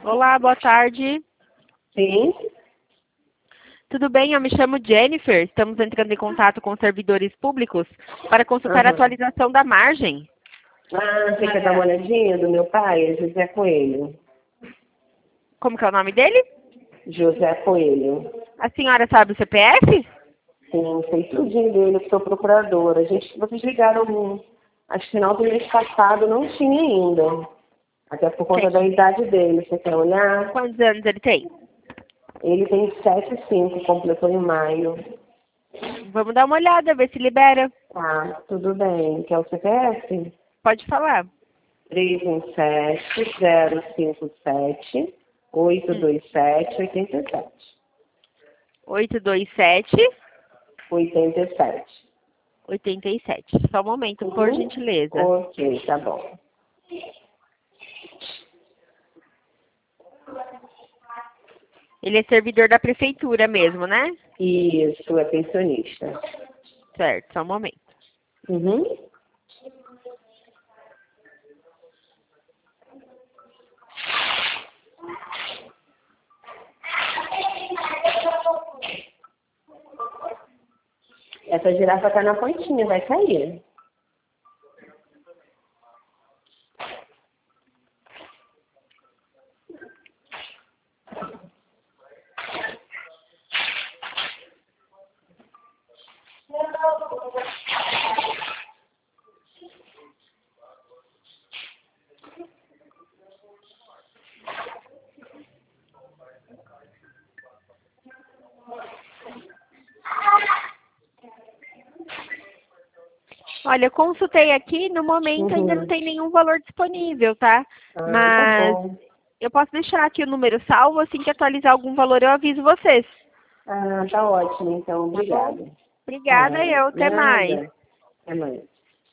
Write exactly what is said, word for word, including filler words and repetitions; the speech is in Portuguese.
Olá, boa tarde. Sim. Tudo bem? Eu me chamo Jennifer. Estamos entrando em contato com servidores públicos para consultar a Aham. atualização da margem. Ah, você quer dar uma olhadinha do meu pai? É José Coelho. Como que é o nome dele? José Coelho. A senhora sabe o C P F? Sim, sei tudinho dele, eu sou procuradora. A gente, vocês ligaram, acho que final do mês passado, não tinha ainda. Até por conta da Tem. idade dele. Você quer olhar? Quantos anos ele tem? Ele tem sete e cinco, completou em maio. Vamos dar uma olhada, ver se libera. Tá, tudo bem. Quer o C P F? Pode falar. três um sete, zero cinco sete, oito Hum. dois sete, oito sete. oito dois sete, oitenta e sete. oitenta e sete. Só um momento, por Uhum. gentileza. Ok, tá bom. Ele é servidor da prefeitura mesmo, né? Isso, é pensionista. Certo, só um momento. Uhum. Essa girafa tá na pontinha, vai cair. Olha, eu consultei aqui, no momento ainda não Uhum. tem nenhum valor disponível, tá? Ah, tá Mas bom. eu posso deixar aqui o número salvo, assim que atualizar algum valor eu aviso vocês. Ah, tá ótimo, então. Tá bom? Obrigada. Obrigada, Tá, eu. Até mais. nada. Até mais.